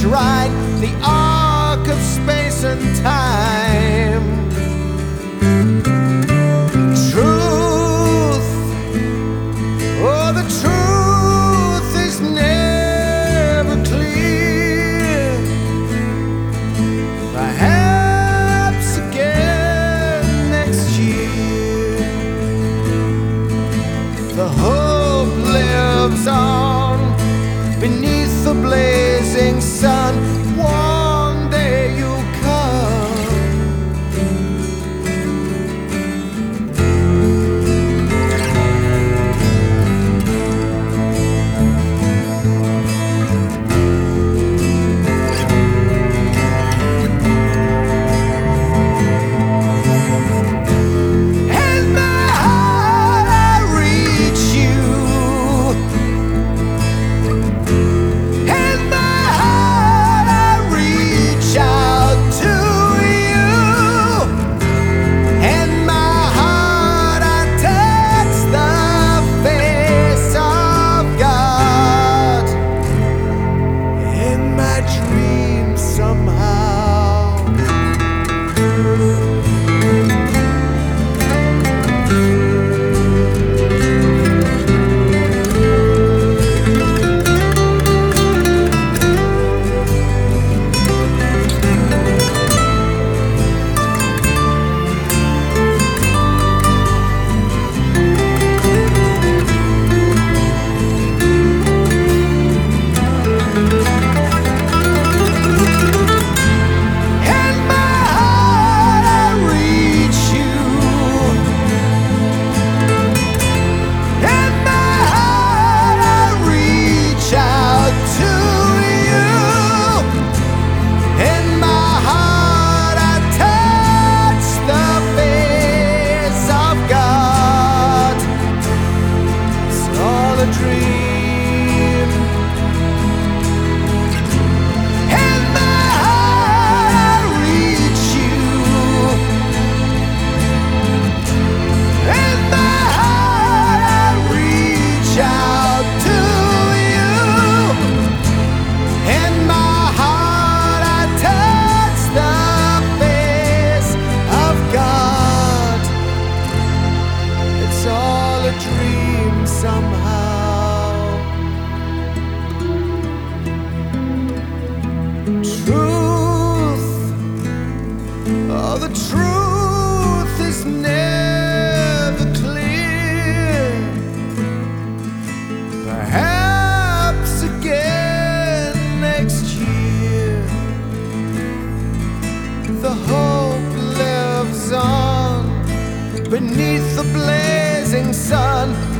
ride the arc of space and time. Truth, oh, the truth is never clear. Perhaps again next year. The hope lives on beneath the blazing sun. One day you'll come. And my heart, I reach you. And my heart, I reach out to you. And my heart, I touch the face of God. In my dreams somehow. And my heart, I reach you. And my heart, I reach out to you. In my heart, I touch the face of God. It's all a dream. In my heart, I reach you. In my heart, I reach out to you. In my heart, I touch the face of God. It's all a dream somehow. Truth, oh, the truth is never clear. Perhaps again next year. The hope lives on beneath the blazing sun.